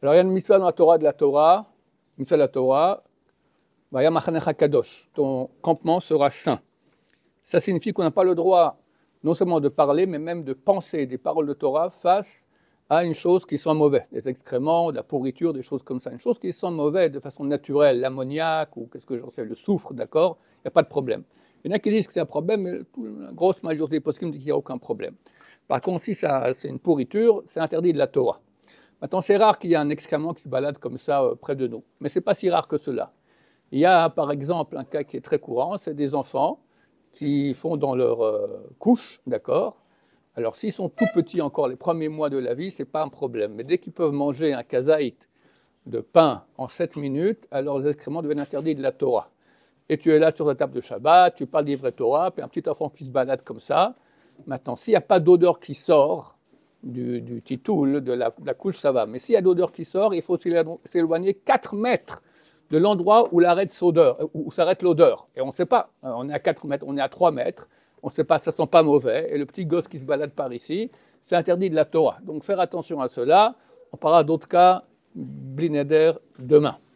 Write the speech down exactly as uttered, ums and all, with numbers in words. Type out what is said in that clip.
Alors il y a une mitzvah dans la Torah de la Torah, mitzvah de la Torah, Vaya machanecha kadosh, ton campement sera saint. Ça signifie qu'on n'a pas le droit non seulement de parler, mais même de penser des paroles de Torah face à une chose qui sent mauvais, des excréments, de la pourriture, des choses comme ça. Une chose qui sent mauvais de façon naturelle, l'ammoniac ou qu'est-ce que j'en sais, le soufre, d'accord, il n'y a pas de problème. Il y en a qui disent que c'est un problème, mais la grosse majorité des poskim dit qu'il n'y a aucun problème. Par contre, si ça, c'est une pourriture, c'est interdit de la Torah. Maintenant, c'est rare qu'il y ait un excrément qui se balade comme ça euh, près de nous, mais ce n'est pas si rare que cela. Il y a par exemple un cas qui est très courant, c'est des enfants qui font dans leur euh, couche, d'accord. Alors s'ils sont tout petits encore les premiers mois de la vie, ce n'est pas un problème. Mais dès qu'ils peuvent manger un kazaït de pain en sept minutes, alors les excréments deviennent interdits de la Torah. Et tu es là sur la table de Shabbat, tu parles d'ivre Torah, puis un petit enfant qui se balade comme ça. Maintenant, s'il n'y a pas d'odeur qui sort du, du titoul, de la, de la couche, ça va. Mais s'il y a d'odeur qui sort, il faut s'éloigner quatre mètres de l'endroit où, où s'arrête l'odeur. Et on ne sait pas, on est à quatre mètres, on est à trois mètres, on ne sait pas, ça ne sent pas mauvais, et le petit gosse qui se balade par ici, c'est interdit de la Torah. Donc faire attention à cela, on parlera d'autres cas, bli neder, demain.